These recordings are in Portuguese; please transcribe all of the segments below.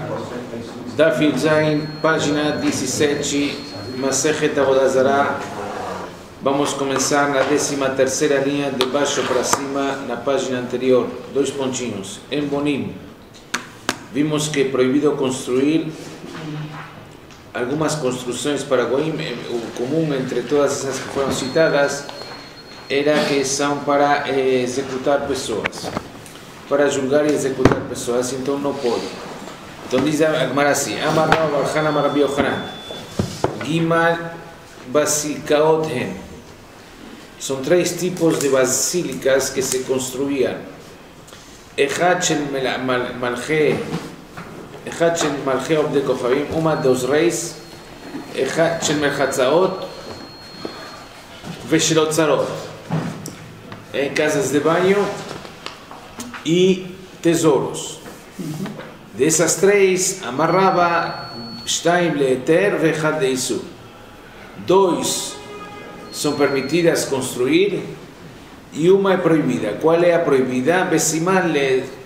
Daf Yud Zayin, página 17, Masechet Avodah Zarah. Vamos começar na 13ª linha, de baixo para cima, na página anterior. 2 pontinhos. Em Bonim, vimos que é proibido construir algumas construções para Goim. O comum entre todas essas que foram citadas era que são para executar pessoas, para julgar e executar pessoas, então não pode. Então diz a Gemara assim: Amar Rav bar Chana amar Rabbi Yochanan, Gimal Basilkaot Hem. São 3 tipos de basílicas que se construíam. Echad shel Malchei Obdei Kochavim, uma dos reis, Echad shel Merchatzaot Veshel Otzarot, casas de banho e tesouros. Dessas 3, amarrava Shtaim leeter ve'echad leisur. 2 são permitidas construir e uma é proibida. Qual é a proibida? Besiman.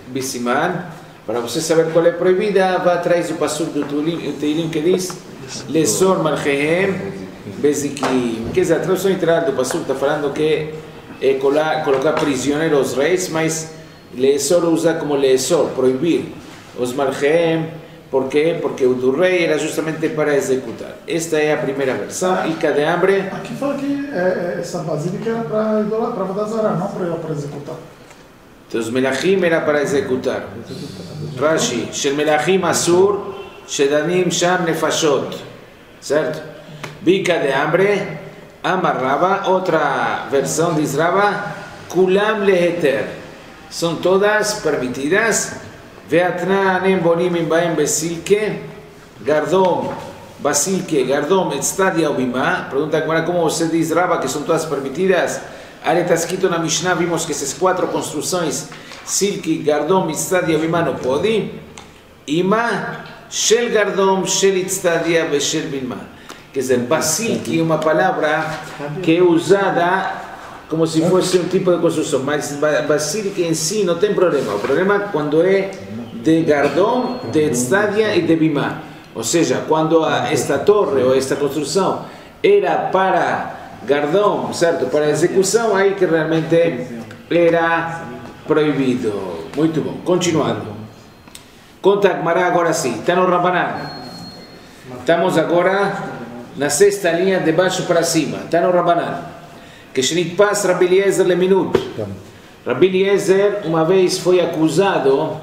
Para você saber qual é a proibida, vá atrás do pasuk do Teilim que diz Lesor Malchehem Bezikim. Quer dizer, a tradução literal do pasuk está falando que é colocar prisioneiros reis, mas Lesor usa como Lesor, proibir. Os Malchehem, por quê? Porque o do rei era justamente para executar. Esta é a primeira versão. E de hambre. Aqui fala que essa basílica era para idolatrar, para Avodah Zarah, não para executar. Então os Melachim era para executar. Rashi, Shel Melachim Asur, Shedanim Sham Nefashot. Certo? Bica de hambre, amarrava. Outra versão diz Rava, Kulam Leheter. São todas permitidas. Ve'atnanem bonim imbaim besilke, gardom, basilke, gardom, etstadia ubimá. Pergunta agora como você diz, Rava, que são todas permitidas. Ali está escrito na Mishnah, vimos que essas 4 construções, silke, gardom, etstadia ubimá, não pode. Ima, shel gardom, shel etstadia, veshel bilmá. Quer dizer, basilke é uma palavra que é usada como se fosse um tipo de construção, mas basílica em si não tem problema. O problema é quando é de gardom, de etstadia e de bimá. Ou seja, quando esta torre ou esta construção era para gardom, certo? Para execução, aí que realmente era proibido. Muito bom. Continuando. Conta a Gemara agora sim. Está no Rabanan. Estamos agora na 6ª linha, de baixo para cima. Está no Rabanan. Que Shnitpas Rabbi Eliezer leminut. Rabbi Eliezer uma vez foi acusado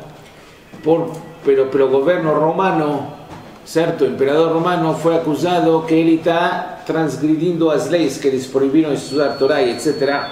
pelo governo romano, certo? O imperador romano foi acusado que ele está transgredindo as leis que eles proibiram estudar Torá e etc.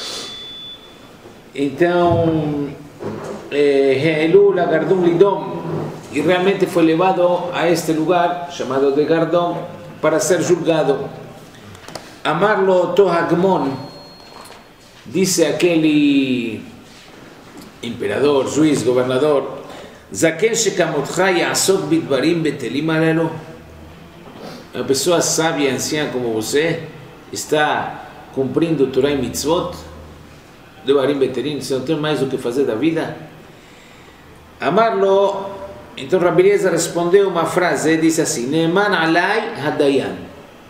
Então, He'elu la Gardum Lidom, e realmente foi levado a este lugar chamado de Gardom para ser julgado. Amarlo Tohagmon, disse aquele imperador, juiz, governador, Zaken shekamotcha ya'asok bidvarim betelim alelo. Uma pessoa sábia, anciã como você, está cumprindo Torah e Mitzvot, Devarim betelim, você não tem mais o que fazer da vida? Amarlo, então Rabbi Eliezer respondeu uma frase, disse assim, Ne'eman alai hadayan.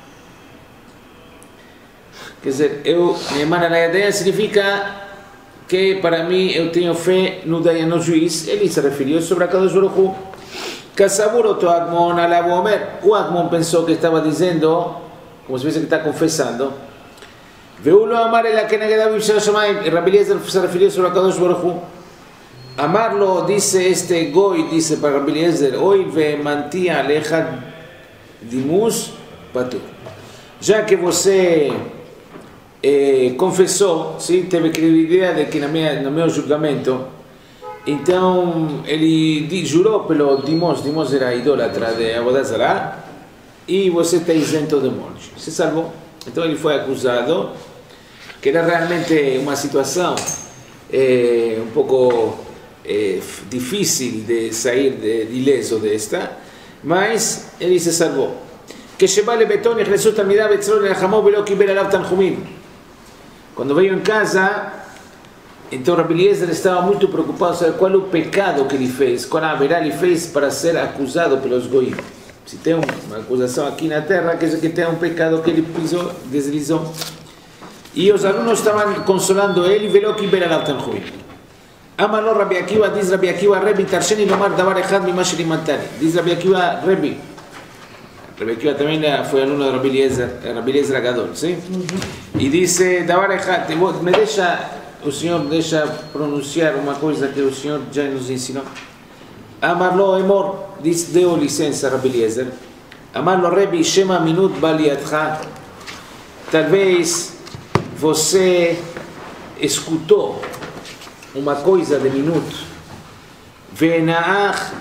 Quer dizer, Ne'eman alai hadayan significa que para mim eu tenho fé no Dayan, no juiz. Ele se referiu sobre a Kadosh Baruch Hu. Kasabur oto Agmon alav omer. O Agmon pensou que estava dizendo, como se fosse que está confessando, Ve'u lo amar ela keneged aviv shel hashamayim. E Rabbi Eliezer se referiu sobre a Kadosh Baruch Hu. Amarlo, disse este Goi, disse para Rabbi Eliezer, Oi ve'manti alecha dimus patur. Já que você confessou, sim, teve credibilidade que no meu julgamento, então ele jurou pelo Dimos era idólatra de Avodah Zarah, e você está isento de morte, se salvou. Então ele foi acusado, que era realmente uma situação um pouco difícil de sair ileso desta, mas ele se salvou. Que Sheba lebeton נכנסו תלמידיו אצלו לנחמו ולא קיבל עליו תנחומים. Quando veio em casa, Então Rabbi Eliezer estava muito preocupado sobre qual é o pecado que ele fez, qual a haverá ele fez para ser acusado pelos goim. Se tem uma acusação aqui na terra, quer dizer que tem um pecado que ele pisou, deslizou. E os alunos estavam consolando ele, velo que beralav tanchuim. Amalo Rabbi Akiva, diz Rabbi Akiva, Rebbe, tarsheni lomar davar echad mima shelimatani. Diz Rabbi Akiva, Rebbe. Rabbi Akiva também foi aluno de Rabbi Eliezer Agadol, sim? E disse, davar echad, me deixa, o Senhor deixa pronunciar uma coisa que o Senhor já nos ensinou. Amarlo Emor, deu licença Rabbi Eliezer. Amarlo Rebbe, Shema minut baliatcha. Talvez você escutou uma coisa de minuto. Venaach,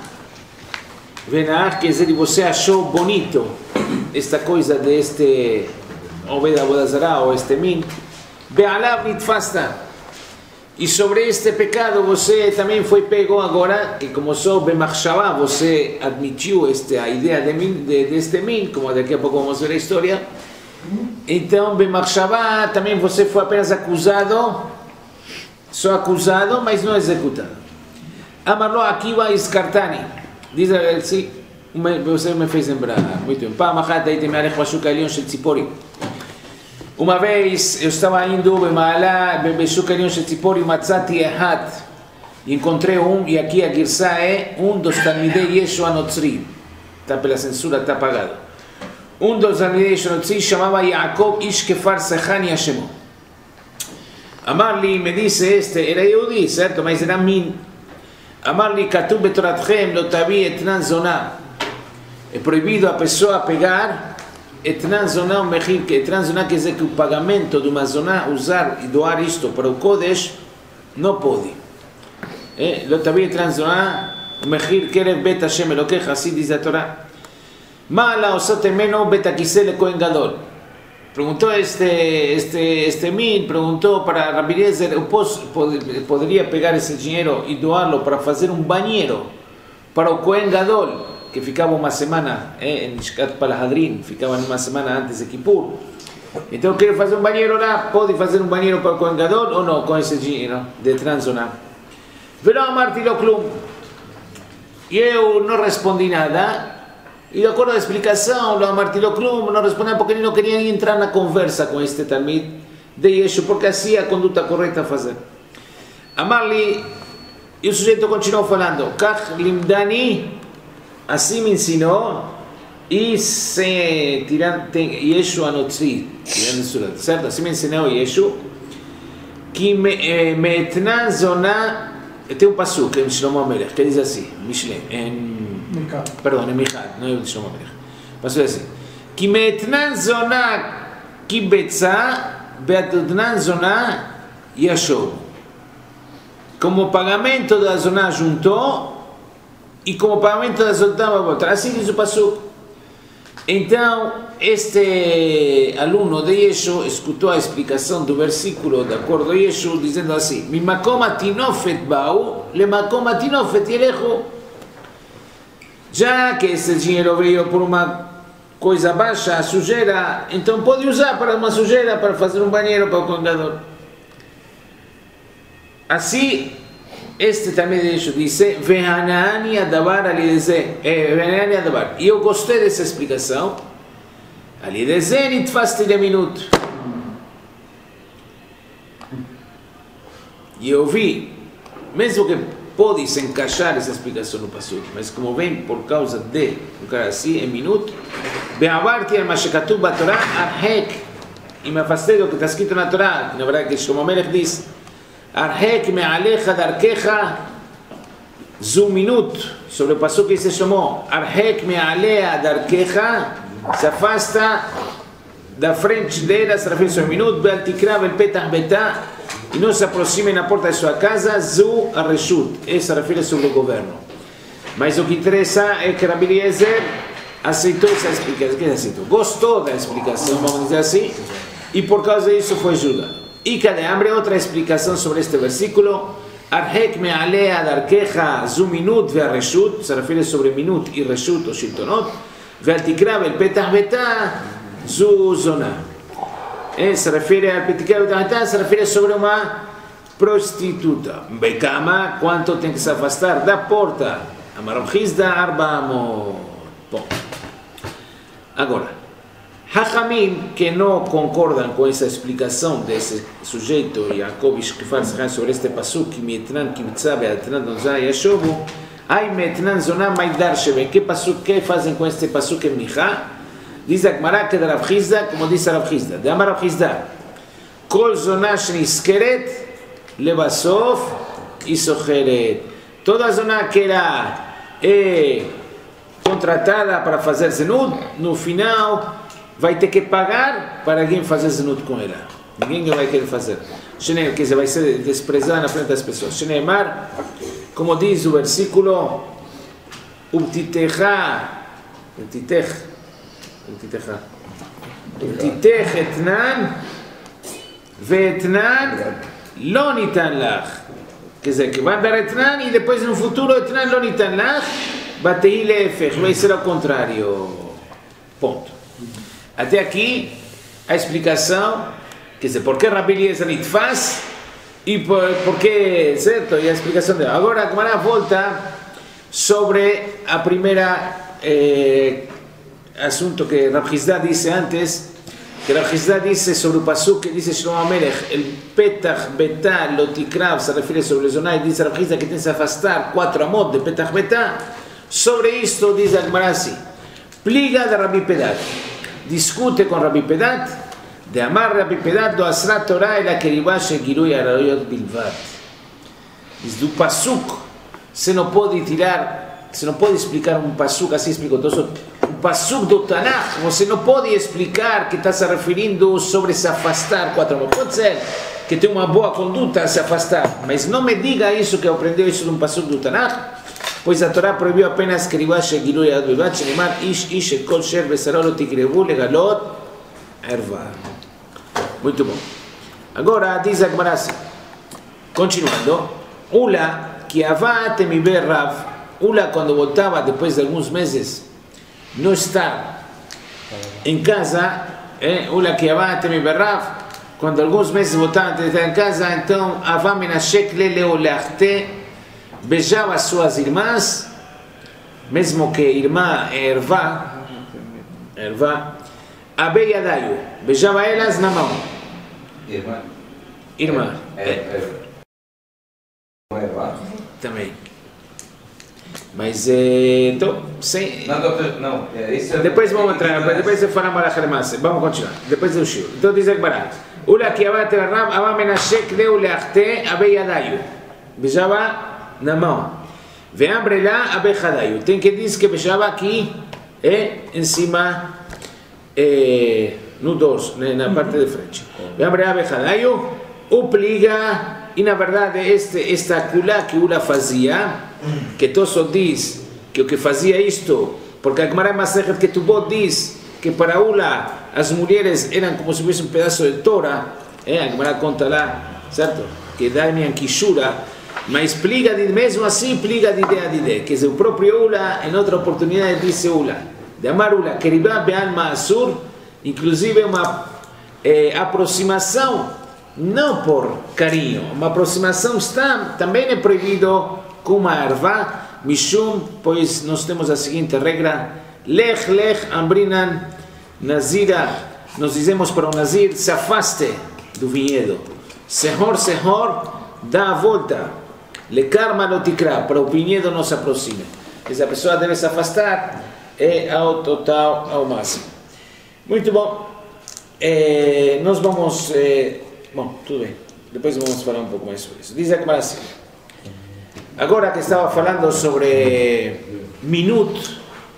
quer dizer, você achou bonito esta coisa deste Oved Avodazara ou este min. Be'alav nitfasta. E sobre este pecado você também foi pego agora, que como sou Bemachshavá, você admitiu a ideia deste min, como daqui a pouco vamos ver a história. Então, Bemachshavá, também você foi apenas acusado, só acusado, mas não executado. Amarlo Akiva Iskartani, diz assim, você me fez lembrar, muito bem. Pamachat הייתי מהלך בשוק העליון של ציפורי. Uma vez eu estava indo בשוק העליון של ציפורי, מצאתי אחד, encontrei e aqui a Girsá é dos Talmidei Yeshu Anotzri, está pela censura, está apagado. Dos Talmidei Yeshu Anotzri chamava Yaakov Ish Kefar Sechani Hashemo. Amar-lhe, me disse era Yehudi, certo? Mas era min. Amar-lhe, Katub betoratchem, lo tavi etnan zoná. É proibido a pessoa pegar etnan zoná, mechir, que etnan zoná quer dizer que o pagamento de uma zoná, usar e doar isto para o Kodesh, não pode. Lo tavi etnan zoná, mechir kerev bet Hashem Elokecha, assim diz a Torá. Mala osot emeno bet akiseh le Kohen Gadol. Preguntou min, preguntou para Rabbi Eliezer, eu poderia pegar esse dinheiro e doá-lo para fazer um banheiro para o Kohen Gadol, que ficava uma semana em Shkat Palahadrin, ficava uma semana antes de Kippur. Então eu quero fazer um banheiro lá, pode fazer um banheiro para o Kohen Gadol ou não, com esse dinheiro de transonar? Velo amarti lo klum. E eu não respondi nada. E de acordo à explicação, o Martilo Klum não respondeu porque ele não queria entrar na conversa com este Talmid de Yeshu, porque assim é a conduta correta a fazer. Amar-lhe, e o sujeito continuou falando, Kach limdani, assim me ensinou, e se Yeshu anotzri, certo? Assim me ensinou Yeshu, que me etnan zona, tem um passo que é Shlomo Amelech, que diz assim, Mishlem, perdão, em Michal, não é o Shlomo Amelech. Passou assim: Ki me'etnan zona kibetza be'etnan zona yashov. Como pagamento da zona juntou e como pagamento da zona vai voltar. Assim diz o pasuk. Então, este aluno de Yeshu escutou a explicação do versículo de acordo a Yeshu, dizendo assim: Mi makom atinofet ba'u, le makom atinofet yelechu. Já que esse dinheiro veio por uma coisa baixa, a sujeira, então pode usar para uma sujeira, para fazer um banheiro para o contador. Assim, este também deixa dizer, Vehanani adavar alideze, Vehanani adavar. E eu gostei dessa explicação. Alideze nitfasti de minuto. E eu vi, mesmo que pode se encaixar essa explicação no passuco, mas como vem por causa de um cara assim, em minuto, Be'avarti al mashekatuv b'Torah arhek, e me afastei do que está escrito na Torá, na verdade que Shlomo Amelech diz, arhek me'alecha darkecha zu minut, sobre o passuco que diz Shlomo, arhek me'alea darkecha, se afasta da frente dela, se refere a um minuto, be'al tikrav el petach betah, e não se aproxime na porta de sua casa, zu a reshut, essa refere sobre o governo. Mas o que interessa é que Rabbi Eliezer aceitou essa explicação, que aceitou? Gostou da explicação, vamos dizer assim, e por causa disso foi julgado. E cada hambre, outra explicação sobre este versículo, Arhek me'alea darkecha zu minut ve'a reshut, se refere sobre minut e reshut ou shiltonot, ve'al tikrav el petach betah zu zona. Se refere al Petikrav Betah, se refere sobre uma prostituta. Becama, ¿cuánto tem que se afastar da porta? Amar Rav Hizda, arba amot. Bom. Agora, Hachamim, que não concordam com essa explicação desse sujeito, Yaakov que faz sobre este pasuk, Mietnan Kibtza Beatnan Donzai Yashobu, Ai Metnan Zonah Maidar Shebe, que fazem com este pasuk em Michá? Diz a Gemara que de Rav Hizda, como diz Rav Hizda, de Amar Rav Hizda, Kol Zonah Shniskeret, Lebasof e Socheret. Toda zona que era contratada para fazer zenut, no final vai ter que pagar para alguém fazer zenut com ela. Ninguém vai querer fazer. Quer dizer, vai ser desprezada na frente das pessoas. Sheneemar, como diz o versículo, Ubtitecha etnan ve'etnan lo nitan lach. Quer dizer, que vai dar etnan e depois no futuro etnan lo nitan lach, batei lefech, vai ser ao contrário. Ponto. Até aqui a explicação, quer dizer, por que Rabi Eliezer Nitfas e por que, certo? E a explicação dela. Agora a Gemara volta sobre a primeira assunto que Rav Hizda disse antes, que Rav Hizda disse sobre o pasuk que dice Shlomo Amelech, el Petach Betá Lotikrav, se refere sobre o Zonai, diz Rav Hizda que tem que se afastar 4 amot de Petach Betá. Sobre isto diz a Gemara assim, pliga de Rabbi Pedat, discute com Rabbi Pedat, de amar Rabbi Pedat do Asrat Torah ela keribá shegirui arayot bilvat. Diz do pasuk, você não pode tirar, você não pode explicar um pasuk, assim explicou todo, um pasuk do Tanakh, você não pode explicar que está se referindo sobre se afastar 4 amot. Pode ser que tem uma boa conduta a se afastar, mas não me diga isso que aprendeu isso de um pasuk do Tanakh, pois a Torá proibiu apenas keribá shegirui arayot bilvat, shenemar ish et kol sher besaró lo tikrevu legalot erva. Muito bom. Agora diz a Gemara assim, continuando, Ula, que avate mi ver Rav, Ula quando voltava depois de alguns meses, não está em casa, Ula que avate mi ver Rav, quando alguns meses voltava de estar em casa, então Avá Menashek Leleolarte, beijava suas irmãs, mesmo que irmã é ervá, Abei Yadayu, beijava elas na mão. Irmã. Também. Mas, então, sem... Não. Depois vamos entrar, depois eu falar Malach Lemase. Vamos continuar, depois do Shio. Então diz Agmará, Ula ki abate Rav, Ava Menashek leu leachte Abei Yadayu. Beijava na mão. Veambre lá Abei Yadayu. Tem que dizer que beijava aqui, em cima... no dorso, na parte de frente. Obriga, e na verdade esta culá que Ula fazia, que Tosso diz que o que fazia isto, porque a Gemara Masechet Ketubot diz que para Ula as mulheres eram como se fosse um pedaço de Torá, a Gemara conta lá, certo? Que dá-me Kishura, mas pliga mesmo assim, pliga de ideia, que o próprio Ula, em outra oportunidade, disse Ula, de amar Ula, Keribá Be'al Ma'asur, inclusive uma aproximação, não por carinho, uma aproximação também é proibido com uma erva, Mishum, pois nós temos a seguinte regra, Lech Ambrinan Nazira, nós dizemos para o Nazir, se afaste do vinhedo, Sehor, dá a volta, Lekarma Lotikra, para o vinhedo não se aproxime. Essa pessoa deve se afastar ao total, ao máximo. Muito bom. Nós vamos... bom, tudo bem. Depois vamos falar um pouco mais sobre isso. Diz a Gemara assim. Agora que estava falando sobre Minut.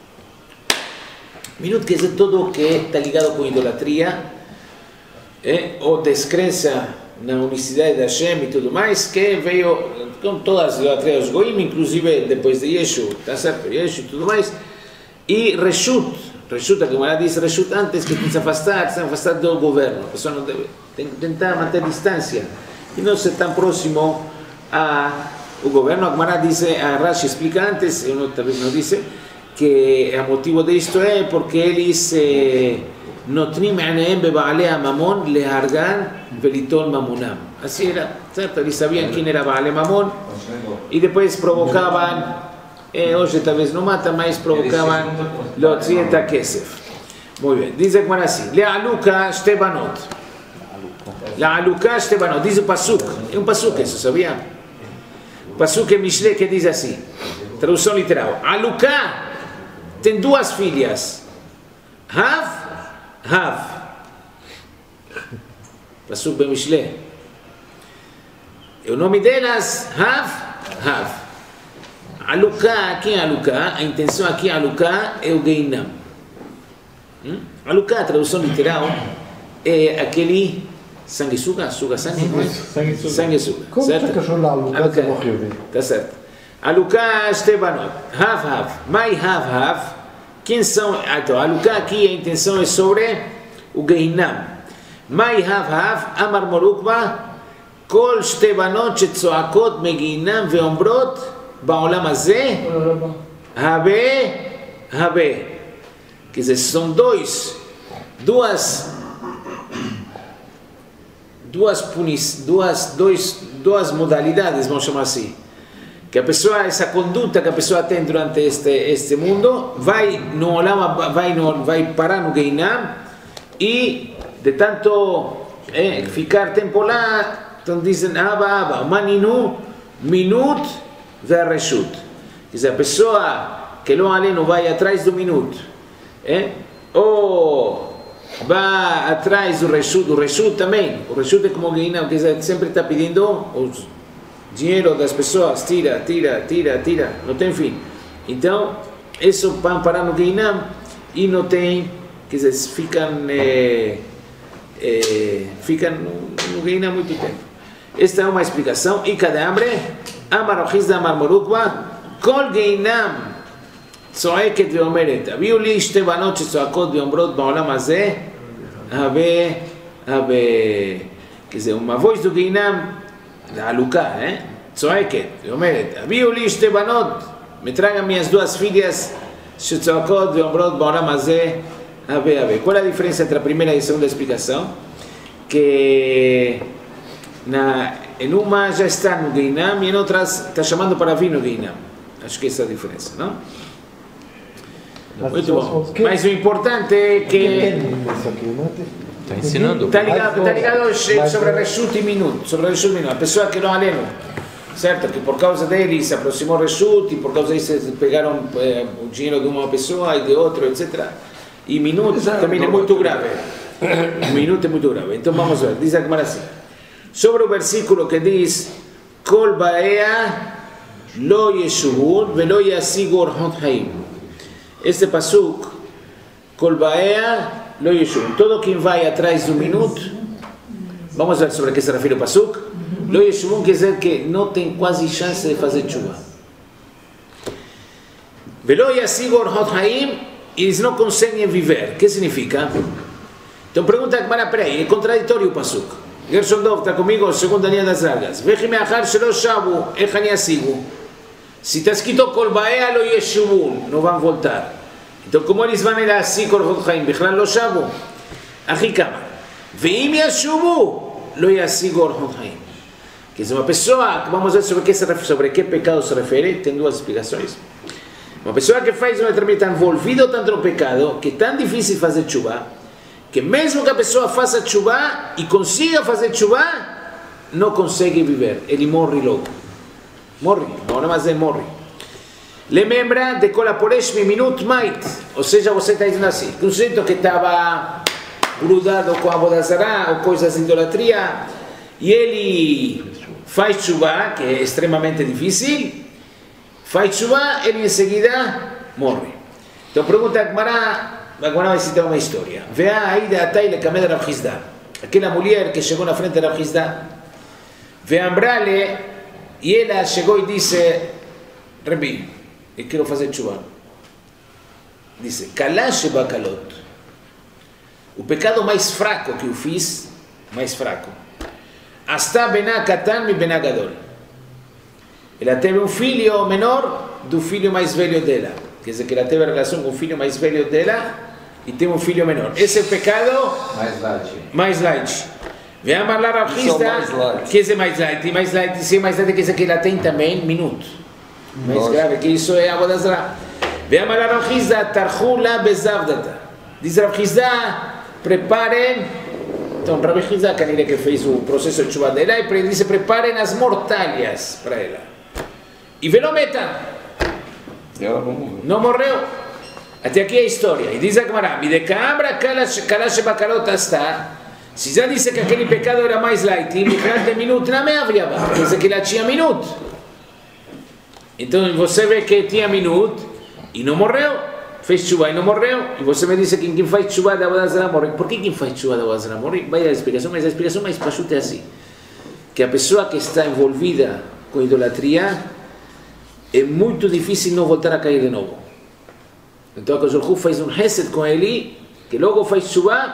Minut quer dizer tudo o que está ligado com idolatria, ou descrença na unicidade da Hashem e tudo mais, que veio com todas as idolatrias dos Goim, inclusive depois de Yeshu, tá certo? Yeshu e tudo mais. E Reshut, a Gemara diz Reshut antes que tem que se afastar do governo. A pessoa não deve, tem que tentar manter distância e não ser tão próximo ao governo. A Gemara diz, a Rashi explica antes, eu talvez não disse, que o motivo disto é porque eles notnim aneem bebaalei mamón lehargan velitol mamunam. Así era, ¿cierto? Y sabían quién era Baalei Mamón y después provocaban, hoy tal vez no matan, mas provocaban lo tzieta kesef. Muy bien, dice Juan así, lealuka shtebanot. Lealuka shtebanot, dice pasuk, es un pasuk eso, ¿sabían? Pasuk en Mishle que dice así, traducción literal, Aluka tem duas filhas, Hav, pasuk en Mishle. O nome delas, Hav. Aluká, quem é Aluká? A intenção aqui, Aluká, é o Geinam. Aluká, a tradução literal, é aquele sanguessuga, suga sangue? Sanguessuga. Como é que eu lá Aluká que morreu? Tá certo. Aluká, Estebanot, Hav. Mai Hav. Quem são? Então, Aluká aqui, a intenção é sobre o Geinam. Mai Hav, Amar Morukba, כל שתי בנות שצועקות מגינם ואומרות בעולם הזה הרבה כי זה são duas modalidades, vamos chamar assim, que a pessoa, essa conduta que a pessoa tem durante este mundo vai parar no Geinam e de tanto ficar tempo lá. Então dizem Abba, Maninu, Minut Verreshut. Quer dizer, a pessoa que não aleno vai atrás do minuto, ou vai atrás do Reshut também. O Reshut é como o Geinam, quer dizer, sempre está pedindo o dinheiro das pessoas, tira, não tem fim. Então, isso vai parar no Geinam e não tem, quer dizer, ficam no Geinam muito tempo. Esta é uma explicação. Ica de hambre, Amar Ochizda Amar Morukba, Kol Geinam צועקת ואומרת, הביאו לי שתי בנות שצועקות ואומרות בעולם הזה, כי זה מבוי זו גיהינם, זה עלוקה, צועקת ואומרת, הביאו לי שתי בנות, me traigan minhas duas filhas שצועקות ואומרות בעולם הזה, Qual é a diferença entre a primeira e a segunda explicação? Que em uma já está no Geinam e em outras está chamando para vir no Geinam. Acho que essa é a diferença, não? Muito bom. Mas o importante é que está ensinando. Está ligado sobre a Reshut e Minut. Sobre a Reshut e Minut. A pessoa que não aleno, certo? Que por causa dele se aproximou Reshut e por causa disso pegaram o dinheiro de uma pessoa e de outra, etc. E Minut também é muito grave. Minut é muito grave. Então vamos ver. Diz a Gemara assim. Sobre o versículo que diz Kol Baea Lo Yeshuvun Velo Yasigu Orhot Haim. Este pasuk Kol Baea Lo Yeshuvun. Todo quem vai atrás do minuto, vamos ver sobre o que se refere o pasuk. Lo Yeshuvun quer dizer que não tem quase chance de fazer chuva. Velo Yasigu Orhot Haim. Eles não conseguem viver. O que significa? Então pergunta a Gemara, peraí, é contraditório o pasuk. Gershon Dov está comigo, segunda linha das largas. Vechi meachar shelo shavu, ech ani asigu. Se está escrito Kol Baea Lo Yeshuvun, não vão voltar. Então como eles vão ir assim, Kol Hot Chaim, Bechlal Lo Shavu? Aqui kama. Veim Yeshuvu, Lo Yasigu Hot Chaim. Que é uma pessoa, vamos ver sobre que pecado se refere, tem duas explicações. Uma pessoa que faz uma determinada, envolvido tanto no pecado, que é tão difícil fazer chuva, que mesmo que a pessoa faça chuva e consiga fazer chuva, não consegue viver, ele morre logo. Morre, não mais ele morre. Lembra de Kol HaPoresh Minut Mait, ou seja, você está dizendo assim, que um sujeito que estava grudado com a Vodazara ou coisas de idolatria, e ele faz chuva, que é extremamente difícil, faz chuva, ele em seguida morre. Então pergunta a Gemara, vai citar uma história. Vea aí de Atai le Kamed Rav Hizda. Aquela mulher que chegou na frente de Rav Hizda, veio Ambrale, e ela chegou e disse, Rabi, eu quero fazer chuva. Disse, Kalash Bakalot. O pecado mais fraco que eu fiz, mais fraco. Hasta Bená Katan mi Bená Gadol. Ela teve um filho menor do filho mais velho dela. Quer dizer que ela teve relação com o filho mais velho dela e tem um filho menor. Esse é o pecado mais light. Vem a falar Rav Hizda, que esse é mais light. Mais light, se é mais light que esse aqui, ela tem também minuto. Mais grave que isso é Avodah Zarah. Vem a falar Rav Hizda, tarchu la bezavdata. Diz Rav Hizda, preparem. Então, Rav Hizda, que fez o processo de chuva dela, ele disse, preparem as mortalhas para ela. E velometa. Não morreu. Até aqui é a história. E diz a Gemara, Midekabra kalash bakalot está. Se já disse que aquele pecado era mais light, e de minuto não me havia, porque que ela tinha minuto. Então você vê que tinha minuto e não morreu. Fez chuva e não morreu. E você me disse que quem faz chuva da Avodah Zarah morre. Por que quem faz chuva da Avodah Zarah morre? Vai a explicação, mas a explicação mais pachuta é assim. Que a pessoa que está envolvida com idolatria, é muito difícil não voltar a cair de novo. Então a Kosh faz um hesed com ele, que logo faz chuva,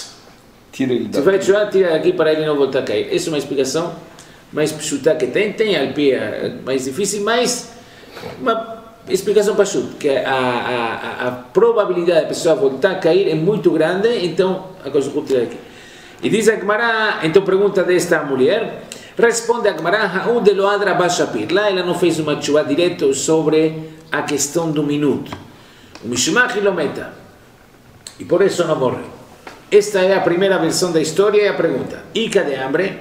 se faz chuva, tira daqui para ele não voltar a cair. Essa é uma explicação mais chuta que tem alpia mais difícil, mas uma explicação para chuta, que a probabilidade da pessoa voltar a cair é muito grande, então a Kosh tira daqui. E diz a Gemara, então pergunta desta mulher, responde a Gemara, Ha'ud lo adra bashapir. Lá ela não fez uma chuva direto sobre a questão do minuto. O Mishmach Ilometa. E por isso não morre. Esta é a primeira versão da história e a pergunta. Ica de hambre.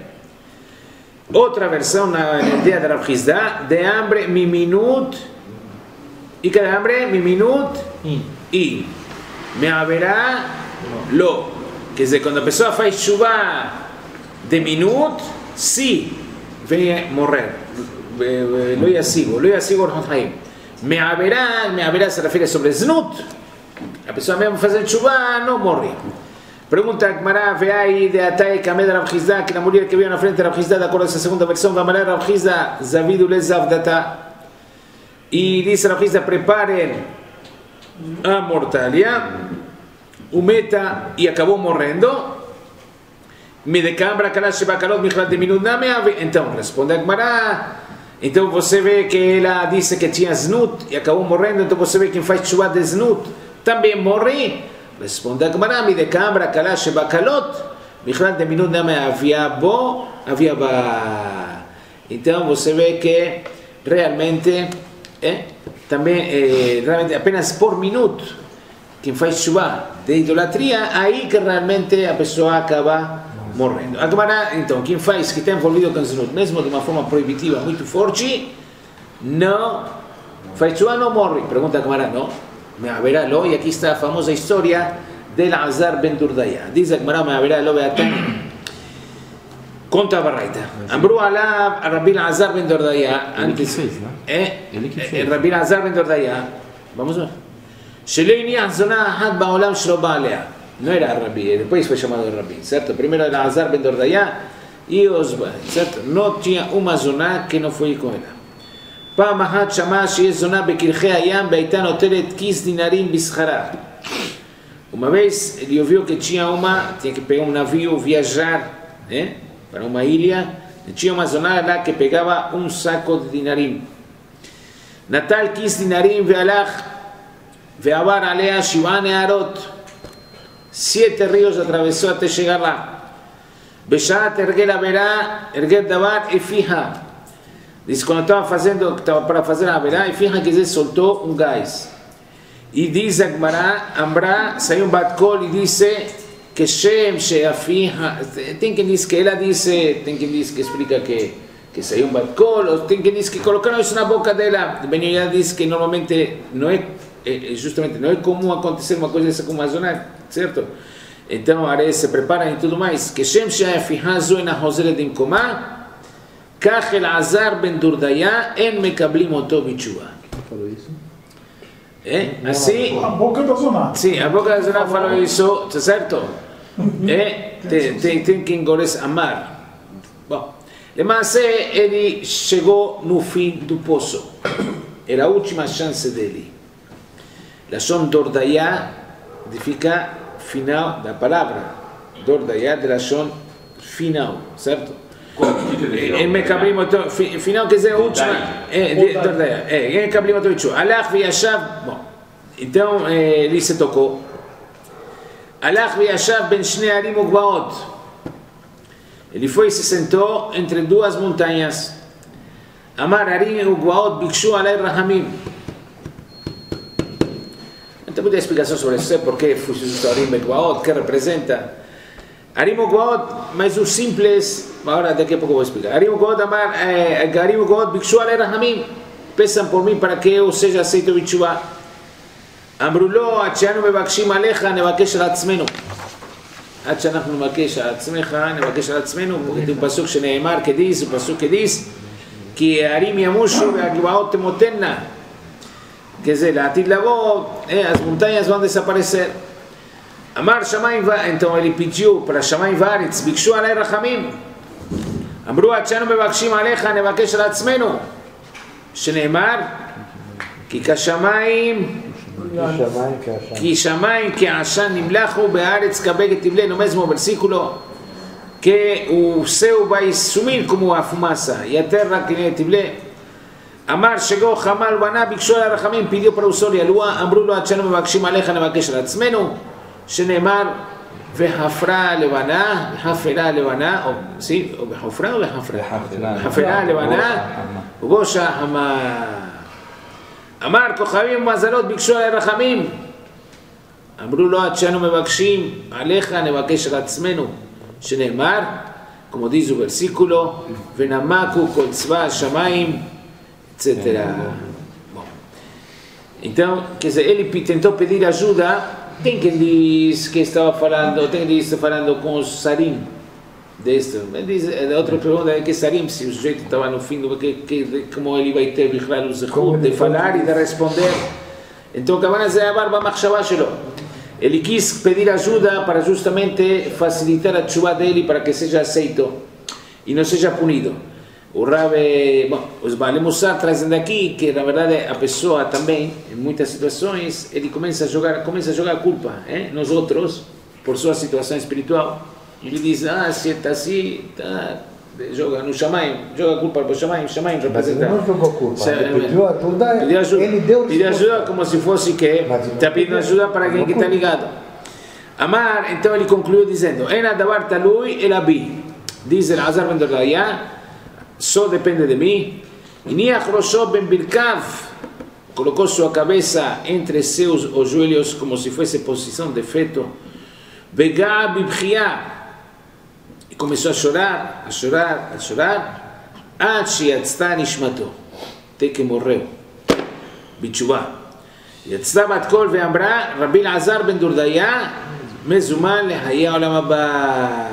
Outra versão na ideia da Rav Hizda, de hambre mi minut. Ica de hambre mi minut. E me haverá lo. Quer dizer, quando a pessoa faz chuva de minuto, sim, vem morrer. Lo yasigo Rahim. Me haverá se refere sobre Znut. A pessoa mesmo fazendo chuva não morre. Pergunta a Gemara, vê aí de Atai Kamed Rav Hizda, que na mulher que veio na frente de Rav Hizda, de acordo com essa segunda versão, vai malhar Rav Hizda, Zavidu Lezavdata. E diz Rav Hizda, preparem a mortalha, o meta e acabou morrendo. Me decambra kalash bakalot michlat de minut na meave. Então, responde a Gemara. Então você vê que ela disse que tinha znut e acabou morrendo, então você vê que quem faz chuva de znut também morre. Responde a Gemara, mi de cambra kalash bakalot, michlat de minut não havia bo, havia ba. Então você vê que realmente, também realmente apenas por minuto, quem faz chuva de idolatria, aí que realmente a pessoa acaba morrendo. A Gemara, então, quem faz, que está envolvido com Znut, mesmo de uma forma proibitiva muito forte, não faz chuva, não morre. Pergunta a Gemara, não. Me haverá lo, e aqui está a famosa história de Elazar ben Dordaya. Diz a Gemara, me haverá lo, beatani. Conta a Barraita. Ambrou a Rabbi Elazar ben Dordaya, antes, Rabbi Elazar ben Dordaya, vamos ver. שלא הניח זונה אחת בעולם שלא בא עליה. Não era Rabi, depois foi chamado de Rabi, certo? Primeiro era Azar ben Dordaya e Osba, certo? Não tinha uma zona que não foi com ela. פעם אחת שמע שיש זונה בקרחי הים והייתה נוטלת כיס דינרים בשכרה. Uma vez ele ouviu que tinha que pegar um navio, viajar, para uma ilha, e tinha uma zona lá que pegava um saco de dinarim. נטל כיס דינרים והלך ועבר עליה 7 נהרות. 7 ríos atravessou até chegar lá. Beshat erguer a verá, erguer davar e fija. Diz quando estava para fazer a verá, e fija, quer dizer, soltou um gás. E diz a Gemara, Ambra, saiu um bat-kol e disse que Shem, Sheafija, tem quem diz que ela disse, tem quem diz que explica que saiu um bat-kol, ou tem quem diz que colocaram isso na boca dela. Benioyá diz que normalmente não é, justamente, não é comum acontecer uma coisa dessa com uma zona, certo? Então, Ares se prepara e tudo mais. Que Shem Sheafija zoe na hozeret imkomá, כך אלעזר בן דורדיה אין מקבלים אותו בתשובה. falou isso? Assim, A boca da zona. sim, a boca da zona falou isso, tá certo? Tem quem gosta amar. Bom, mas ele chegou no fim do poço. Era a última chance dele. Lashon Dordaya fica final da palavra. Dordaya de Lashon final, certo? Final quer dizer a última. Então ele se tocou Alach v'yashav ben shnei arim ugvaot. Ele foi e se sentou entre duas montanhas. Amar arim ugvaot bikshu alay rahamim. Então, muita explicação sobre isso, por que foi justo arim ugvaot, que representa. Arim ugvaot, mas o simples, agora daqui a pouco vou explicar. Arim ugvaot, amar arim ugvaot bikshu alay rahamim. Peçam por mim para que eu seja aceito בתשובה. אמרו לו, עד שאנו מבקשים עליך, נבקש על עצמנו. עד שאנחנו נבקש על עצמך, נבקש על עצמנו. הוא פסוק שנאמר כדיס, הוא פסוק כדיס. כי הערים ימושו והגבעות תמותנה. כזה, לעתיד לבוא, as montanhas vão desaparecer. אמר שמיים, então ele pediu para שמיים וארץ, ביקשו עלי רחמים. אמרו, עד שאנו מבקשים עליך, נבקש על עצמנו. שנאמר, כי כשמיים כעשן נמלחו בארץ כבגד תבלה, no mesmo versículo que o céu vai sumir como a fumaça e a terra que nem תבלה. אמר שגו חמל בנה ביקשו על הרחמים, pidió para o sol y a lua, אמרו לו עד שאנו מבקשים עליך נבקש על עצמנו, שנאמר והפרה לבנה, החפרה לבנה, או בחופרה או בחפרה? החפרה לבנה ובושה חמה. אמר כוכבים ומזלות ביקשו עלי רחמים. אמרו לו עד שאנו מבקשים עליך נבקש על עצמנו, שנאמר, כמו dice o versículo, ונמקו כל צבא השמיים, etc. Então, quer dizer, ele tentou pedir ajuda. Tem quem diz que estava falando, tem quem diz falando com os sarim deste. A outra pergunta é que sarim, se o sujeito estava no fim do como ele vai ter o zehut de falar e de responder. Então, acabam de a barba machshavá shelo. Ele quis pedir ajuda para justamente facilitar a tshuva dele para que seja aceito e não seja punido. O Rabi, bom, os Baalei Mussar trazendo aqui que na verdade a pessoa também, em muitas situações, ele começa a jogar culpa, nos outros, por sua situação espiritual. Ele diz, se está assim, joga no Shamayim, joga culpa para o Shamayim, Shamayim representa. Mas ele não jogou culpa, ele pediu ajuda, ele deu pediu ajuda como se fosse que está pedindo ajuda para alguém que está ligado. Amar, então ele concluiu dizendo, Ena davar talui el abi, diz Elazar ben Dordaya, só depende de mim. Iniach rosho ben birkav, colocou sua cabeça entre seus joelhos como se fosse posição de feto. Vegá bibchia, e começou a chorar, a chorar, a chorar. Ad sheyatzta nishmato, até que morreu. Bitshuvah. יצאה בת קול ואמרה, רבי אלעזר בן דורדיה מזומן לחיי העולם הבא.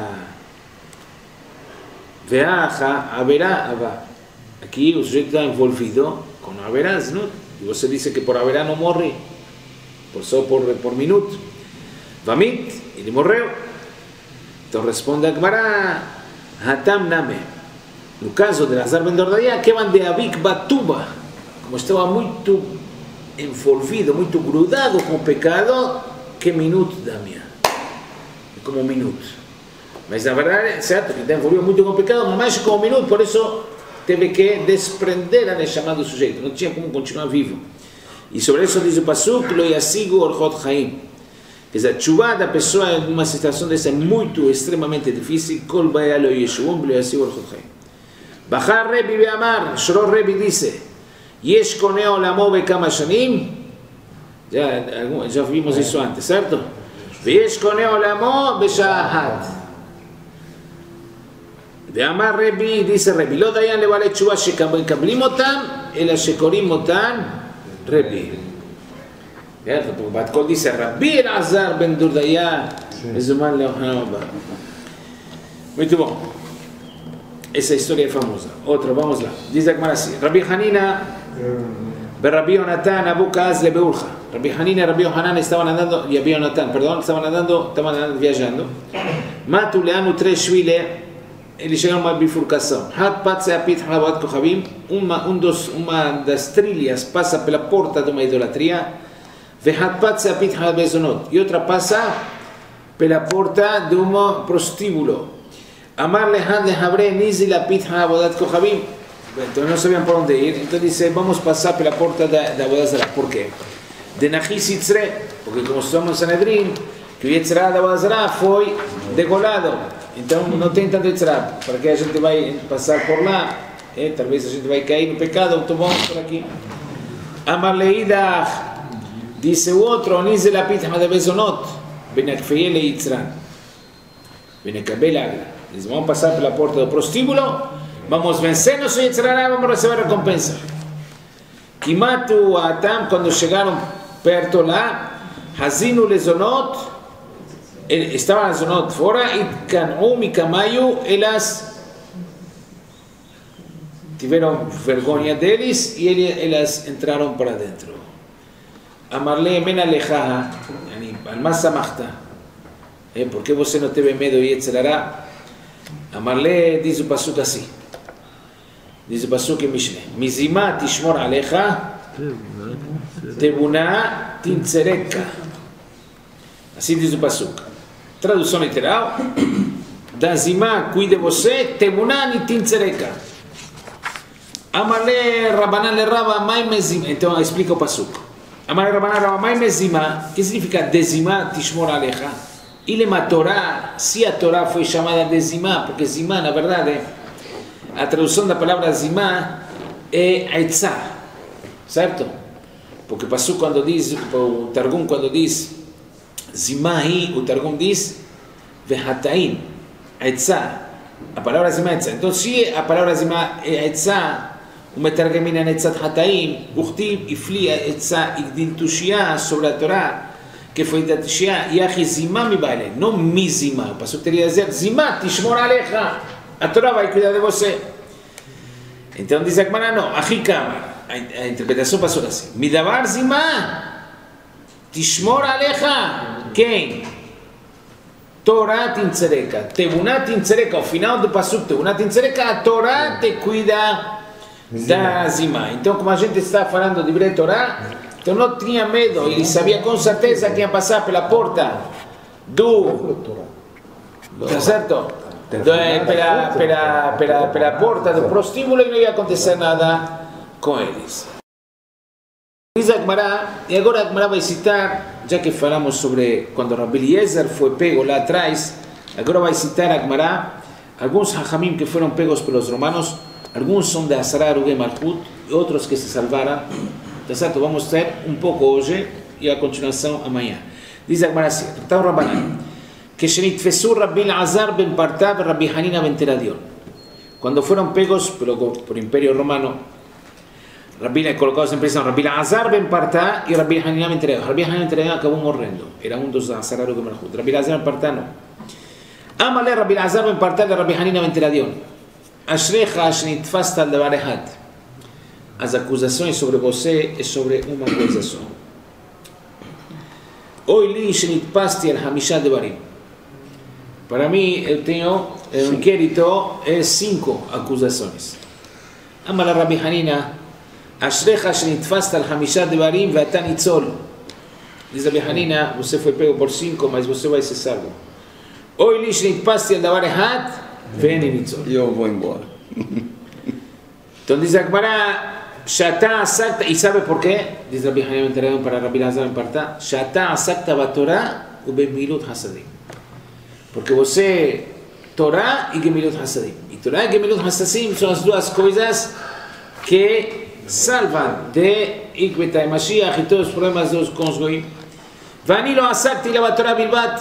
Veaja, haverá, aquí o sujeito está envolvido com a haverá, não? E você disse que por haverá não morre, só por minuto. Vamit, ele morreu. Então responde a Gemara, Hatam Name. No caso de Elazar ben Dordaya, que van de Abik Batuba, como estava muito envolvido, muito grudado com o pecado, que minuto da minha? Como um minuto. Mas na verdade, é certo que está envolvido muito com o pecado, mas mais com um minuto, por isso teve que desprender a neshama do sujeito, não tinha como continuar vivo. E sobre isso diz o pasuk, lo yasigu orchot chaim. Quer dizer, a tshuva da pessoa em uma situação dessa muito, extremamente difícil, kol baya lo yeshuvum, lo yasigu orchot chaim. Bachar Rebbe be'amar, Shro Rebbe disse, yesh koneh olamo bekama shanim, já vimos isso antes, certo? Veyesh koneh olamo besha'ahat. ואמר רבי, דיסא רבי, לא דיין לבעלי תשובה שמקבלים אותם, אלא שקוראים אותם רבי. בת קול דיסא רבי אלעזר בן דורדיה, מזומן לעולם הבא. Muito bom. Essa história é famosa. Outra, vamos lá. Diz a Gemara assim, Rabi Hanina, Rabi Yonatan, Abu Kaz, Lebeurja. Rabi Hanina e Rabi Yohanan estavam andando, e Rabi Yonatan, perdão, estavam andando, viajando. Matu leanu tres shvile. Eles chegaram a uma bifurcação. Uma das trilhas passa pela porta de uma idolatria. E outra passa pela porta de um prostíbulo. Então não sabiam por onde ir. Então disse, vamos passar pela porta da Avodat Zarah. Por quê? De Nachis Yitzre, porque como estamos no Sanedrin, que o Yetzirah da Abodazará foi degolado. Então não tem tanto Yetzirah. Para que a gente vai passar por lá, talvez a gente vai cair no pecado, então vamos por aqui. Amar Leidach, disse o outro, Onize Lapit Hamadabezonot, Benakfeye Le Yetzirah, Benakabel Agra. Diz, vamos passar pela porta do prostíbulo, vamos vencer nosso Yetzirah, vamos receber a recompensa. Kimatu Atam, quando chegaram perto lá, Hazinu Lezonot, estavam as Zonot fora, e Kanu Mikamayu, elas tiveram vergonha deles e elas entraram para dentro. Amarle Mena Lechaha, Almasa Machta, por que você não teve medo de Yetzirah? Amarle diz o Pasuk assim, diz o Pasuk em Mishneh, Mizima Tishmor Alecha, Tebuna Tintzereka. Assim diz o Pasuk. Tradução literal, da Zimá cuide você, Tebuna Tintzereka. Amale Rabanan le Raba Mai Mezima. Então explica o Pasuk. Amale Rabanan Raba Mai Mezima. Que significa Dezimá Tishmor Alecha? Ilema Torá, se a Torá foi chamada de Zimá, porque Zimá, na verdade, a tradução da palavra Zimá é Aitzá, certo? Porque o Pasuk quando diz, o Targum quando diz Zimahi, o Targum diz Vehataim, Aitzá. A palavra Zimá é Aitzá. Então, se a palavra Zimá é Aitzá, o Metargamina é Aitzat Hataim, Uchtib, Ifli, Aitzá, Igdil Tushia, sobre a Torá, que foi da Tushia, Yahi Zimá mi baile, não mi Zimá. O Pasuk teria a dizer Zimá, Tishmor Alecha, a Torá vai cuidar de você. Então diz a Gemara, não, Ahikamar. A interpretação passou assim: Midavar Zimá, Tishmor Alecha, quem? Torá Tintzereka, Tebuná Tintzereka, ao final do Pasuk, Tebuná Tintzereka, a Torá te cuida da Zimá. Então, como a gente está falando de Divrei Torá, então não tinha medo, ele sabia com certeza que ia passar pela porta do. Está certo? Pela porta do prostíbulo e não ia acontecer nada com eles. Diz a Gemara, e agora a Gemara vai citar, já que falamos sobre quando Rabbi Eliezer foi pego lá atrás, agora vai citar a Gemara alguns hachamim que foram pegos pelos romanos, alguns são de Asara Arugei Malchut, outros que se salvaram. Tá certo? Vamos ter um pouco hoje e a continuação amanhã. Diz a Gemara assim, então Rabbanan, que Shenitfesu Rabbi Elazar ben Partav Rabbi Hanina ben Teradion. Quando foram pegos por Império Romano, Rabbi colocados em prisão Rabbi Elazar ben Partav e Rabbi Hanina ben Teradion. Rabbi Hanina ben Teradion acabou morrendo. Era um dos Asara Arugei Malchut. Rabbi Elazar ben Partav não. Amale Rabbi Elazar ben Partav e Rabbi Hanina ben Teradion. Ashrecha Shenitfasta al davar ehad. As acusações sobre você é sobre uma coisa só. Oili shenitpasti al hamisha devarim. Para mim, eu tenho um inquérito, 5 acusações. Amala Rabbi Hanina, Ashrecha shenitfasta al hamisha devarim ve'ata nitzol. Diz Rabbi Hanina, você foi pego por 5, mas você vai ser salvo. Oili shenitpasti al davar ehad ve'eni nitzol. E eu vou embora. Então diz a Gemara, Shata asakta, e sabe por quê? Diz Rabbi Hanina ben Teradion para Rabbi Elazar ben Partav, Shata asakta batorá u bemilut hasadim. Porque você, Torá e Gemilut Hasadim. E Torá e Gemilut Hasadim são as duas coisas que salvam de Ikvetai Mashiach e todos os problemas com os goim. Vani lo asakti la batorá bilbat.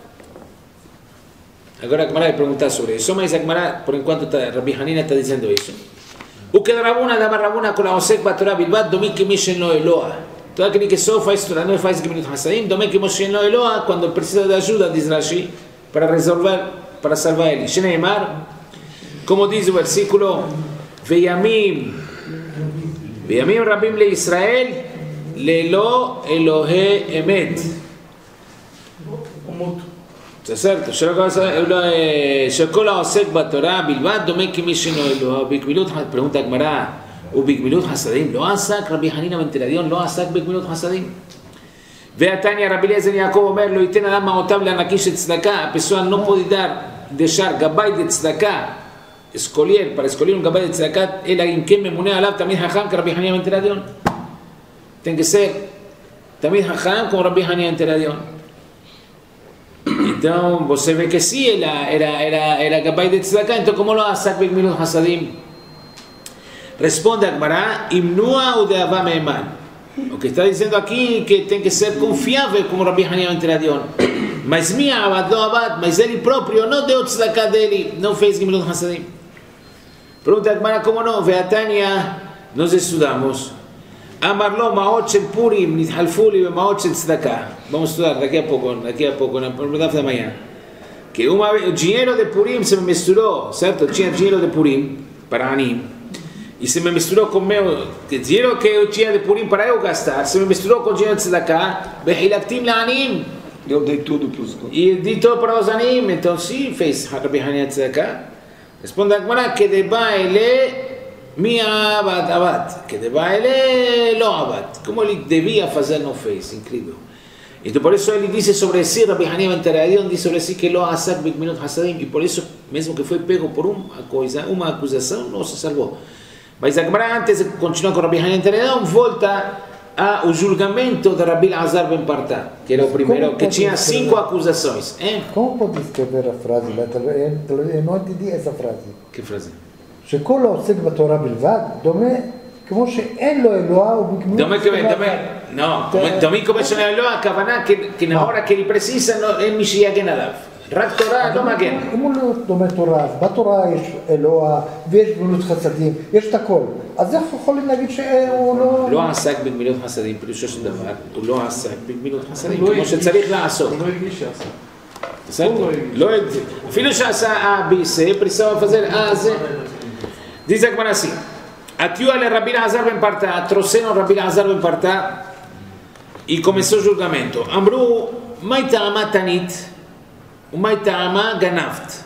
Agora a Gemara vai perguntar sobre isso, mas a Gemara, por enquanto, Rabbi Hanina está dizendo isso. O que Rabuna dava Rabuna com a Osek Batorá Bilbat, domi que Mishen lo Eloa. Todo aquele que só faz Torá, não faz Gemilut Hasadim, domi que Mishen lo Eloa, quando precisa de ajuda, diz Rashi, para resolver, para salvar ele. Sheneimar, como diz o versículo, Veyamim Rabim le Israel, lelo Elohe Emet. Está certo? שכל העוסק בתורה בלבד דומה כמי שאינו אלוה. pregunta הגמרא, ובגמילות חסדים לא עסק? רבי חנינא בן תרדיון לא עסק בגמילות חסדים? והתניא רבי אליעזר יעקב אומר, לא ייתן אדם מעותיו לענקי של צדקה. A pessoa não pode deixar gabay de tzedakah, escolher, para escolher um gabay de tzedakah, ele em quem ממונה עליו תלמיד חכם כרבי חנינא בן תרדיון. Tem que ser תלמיד חכם como רבי חנינא בן תרדיון. Então você vê que sim, era capaz de tzedakah, então como lo asak b'gmilut hasadim? Responde a Gemara, imnua u de'avá me'eman. O que está dizendo aqui que tem que ser confiável como Rabbi Hanina ben Teradion. Mas minha abad, não abad, mas ele próprio não deu tzedakah dele, não fez gmilut hasadim. Pergunta a Gemara, como não? Ve'atania, nós estudamos. Amarlo ma'ot shel Purim, nithalfu li ma'ot shel tzedakah. Vamos estudar daqui a pouco, na verdade da manhã. Que o dinheiro de Purim se me misturou, certo? Tinha dinheiro de Purim para Anim. E se me misturou com o meu dinheiro que eu tinha de Purim para eu gastar, se me misturou com o dinheiro de tzedakah, behilaktim la'anim. Eu dei tudo para os... E dei tudo para os anim, então sim, fez Rabbi Hanina tzedakah. Responde a Gemara que deba ele minha abad, que deba ele lo abad. Como ele devia fazer, não fez, incrível. Então por isso ele disse sobre si, Rabbi Hanina ben Teradion disse sobre si que lo asak b'gmilut hasadim, e por isso, mesmo que foi pego por uma acusação, não se salvou. Mas a Gemara, antes de continuar com Rabbi Hanina ben Teradion, volta ao julgamento de Rabbi Elazar ben Partá, que era o primeiro, que tinha 5 acusações. Como pode escrever a frase? Eu não entendi essa frase. Que frase? שכל העוסק בתורה בלבד, דומה כמו שאין לו אלוה ובגמילות דומה כמו שאין לו, הכוונה כי נהורה כי פרסיסה אין מי שיגן עליו. רק תורה לא מגן. אם הוא לא דומה תורה, אז בתורה יש אלוה ויש גמילות חסדים, יש את הכל. אז איך יכולים להגיד שהוא לא... לא עסק בגמילות חסדים, פירושו של דבר, הוא לא עסק בגמילות חסדים, כמו שצריך לעשות. הוא לא הגיש שעשה. בסדר? אפילו שעשה A, B, C, precisava fazer A, Z. Diz a Gemara assim: Atiu ale Rabbi Elazar ben Partá, trouxeram Rabbi Elazar ben Partá e começou o julgamento. Amru, maitama tanit, maitama ganaft.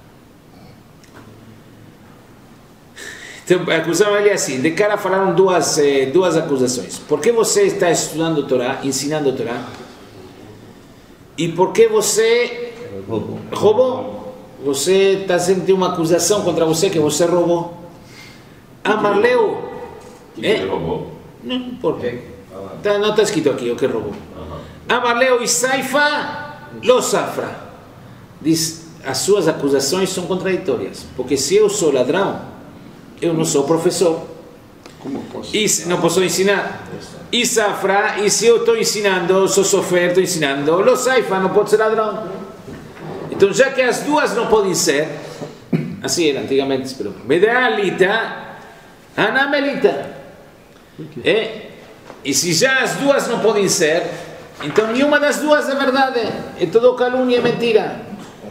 Então, acusaram ele assim, de cara falaram duas acusações. Por que você está estudando Torá, ensinando Torá? E por que você roubou? Você está sentindo uma acusação contra você que você roubou? Amarleu. Que roubou? Não, por quê? Não está escrito aqui o que roubou. Amarleu e Saifa, lo safra. Diz, as suas acusações são contraditórias. Porque se eu sou ladrão, eu não sou professor. Como posso? E não posso ensinar. E safra, e se eu estou ensinando, sou sofer, estou ensinando, lo Saifa não pode ser ladrão. Então, já que as duas não podem ser, assim era antigamente, espero. Medealita. Anamelita. E se já as duas não podem ser, então nenhuma das duas é verdade. É tudo calúnia e mentira.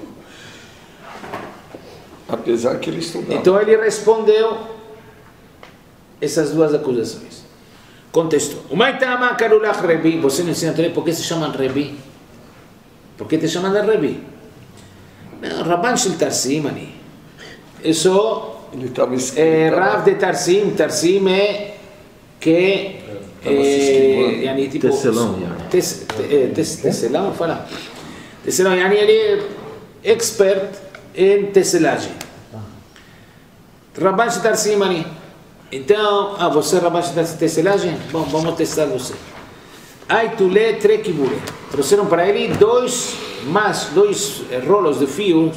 Apesar que ele estudava. Então ele respondeu essas duas acusações. Contestou. O Maitama Karulach Rebi. Você não ensina por que se chamam Rebi? Por que te chamam de Rebi? Não, Rabban Shel Tarsim, mani. Eu sou Rav de Tarsim. Tarsim é que yani tipo Tecelão, Tecelão, fala. Tecelão, yani ele é expert em tecelagem. Rabban Shel Tarsim, mani. Então, você é Rabban Shel Tarsim tecelagem? Bom, vamos testar você. Aí tu lê trequibule. Trouxeram para ele dois rolos de fios.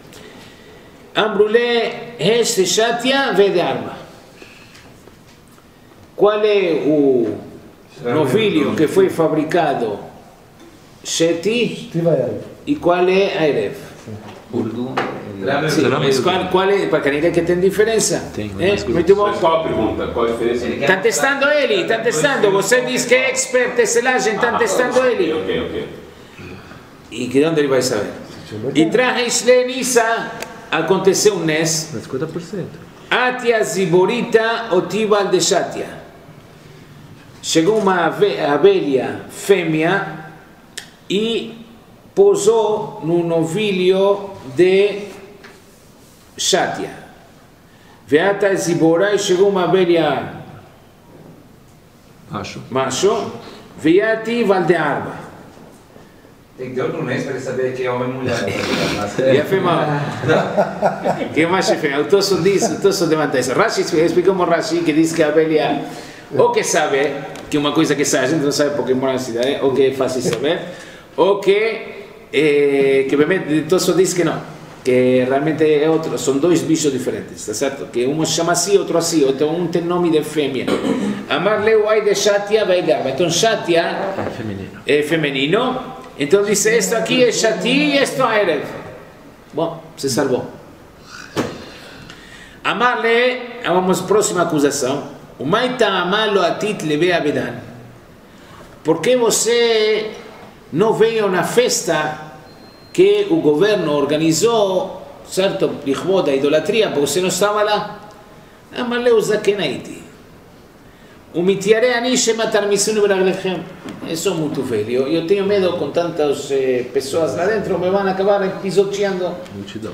Ambrulé, este chatia, vede arma. Qual é o novilho que foi fabricado? Sheti. E qual é a Erev? Sim, mas qual é? Para ninguém que tem diferença. Muito bom. Qual a pergunta? Qual a diferença? Está testando ele, está testando. Você diz que é expert em tecelagem, está testando ele. Ok. E que onde ele vai saber? E traz Lenissa, aconteceu um Nes. 50%. Atia Ziborita Otibal de Shatia. Chegou uma abelha fêmea e pousou no novilho de Shatia. Veata Zibora, e chegou uma abelha macho. Veati Valdearba. Tem que ter outro mês para saber que é homem e mulher. E a fêmea? Que mais é fêmea? O Tosso diz, o Tosso levanta isso. Rashi, explicamos Rashi que diz que a abelha, ou que sabe, que é uma coisa que sabe, a gente não sabe porque mora na cidade, ou que é fácil saber, ou que que Bemet Tosfot diz que não, que realmente é outro, são dois bichos diferentes, tá certo? Que um chama assim, outro assim, então um tem nome de fêmea. Amar leu ai de Shatia vai Garba. Então Shatia é feminino, então diz isto aqui é Shati e isto é Erev. Bom, se salvou. Amar le, vamos próxima acusação. O Maita amalo atit leve abedan. Por que você não veio na festa que o governo organizou, certo? Lichvod da idolatria, porque você não estava lá. Amar le uzaken haiti. O mitiare ani shematar misunu beraglechem. Eu sou muito velho. Eu tenho medo com tantas pessoas lá dentro, me vão acabar pisoteando. Multidão.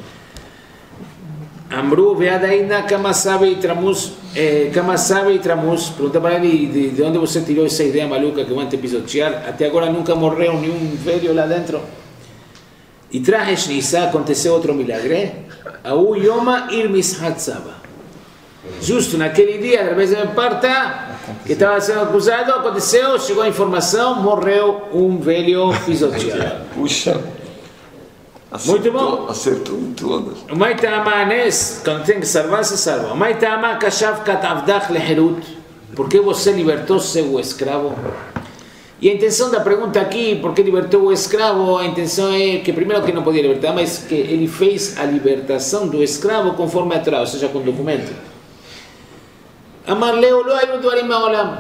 Amru veadaina kama sabe Tramus, pergunta para ele de onde você tirou essa ideia maluca que vão te pisotear. Até agora nunca morreu nenhum velho lá dentro. E trajes Nisa, aconteceu outro milagre. Au Yoma Irmis Hatzaba. Justo naquele dia, da vez de Parta, que estava sendo acusado, aconteceu, chegou a informação, morreu um velho pisoteado. Puxa. Muito bom. Acertou todas. O Maitama Nes, quando tem que salvar, se salva. O Maitama Kashav Katavdach Leherut. Por que você libertou seu escravo? E a intenção da pergunta aqui, por que libertou o escravo, a intenção é que primeiro que não podia libertar, mas que ele fez a libertação do escravo conforme a Torá, ou seja, com documento. Amar leu lo ayu dvarim ha'olam.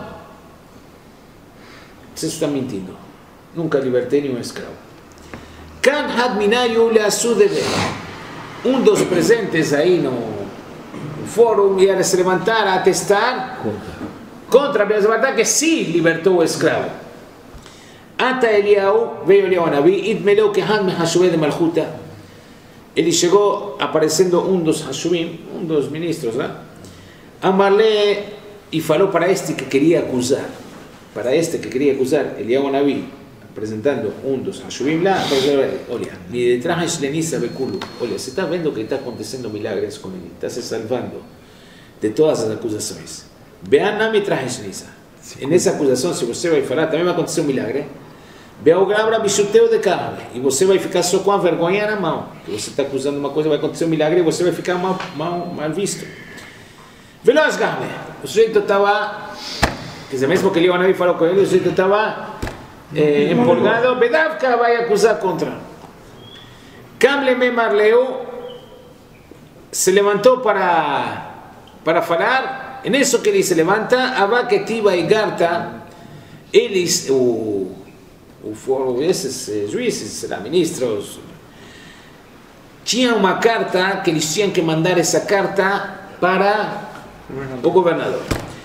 Você está mentindo. Nunca libertei nenhum escravo. Kan had minayu le'asu deve. Um dos presentes aí no fórum ia se levantar a atestar contra a que sim libertou o escravo. Ata Eliyahu, veio Eliyahu Nabi, idmeleu kehan mehashuvei de Malchuta. Ele chegou aparecendo um dos hashuvim, um dos ministros, né? Amarle e falou para este que queria acusar, Eliyahu Nabi, apresentando um dos hashuvim lá, olha, ni detrás de Lenisa Bekulu, olha, você está vendo que está acontecendo milagres com ele, está se salvando de todas as acusações. Beanami trajes Nisa. E nessa acusação, se você vai falar, também vai acontecer um milagre. Beograbra bichuteu de carne. E você vai ficar só com a vergonha na mão. Que você está acusando uma coisa, vai acontecer um milagre e você vai ficar mal visto. Veloz Garme. O sujeito estava, quer dizer, mesmo que Eliyahu Nabi falou com ele, o sujeito estava empolgado. Bedavka vai acusar contra. Kamleme Marleu se levantou para falar. E nisso que ele se levanta, Abaquetiba e Garta, eles, esses juízes, sei lá, ministros, tinham uma carta que eles tinham que mandar essa carta para o governador.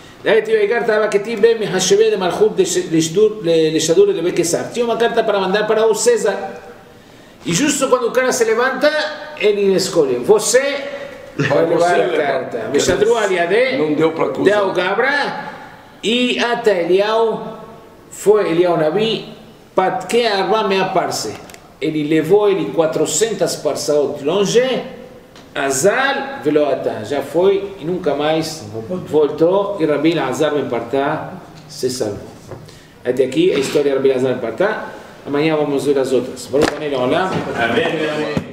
Tinha uma carta para mandar para o César. E justo quando o cara se levanta, ele escolhe: você vai levar a carta. Não deu para acusar. Deu Gabra e até Eliyahu foi Eliyahu Nabi. Patke arba mea parse. Ele levou ele 400 parsaot longe, Azal veloata. Já foi e nunca mais voltou. E Rabi Azar ben Partá se salvou. Até aqui a história de Rabi Azar ben Partá. Amanhã vamos ver as outras. Baruch Adonai Le'olam. Amém.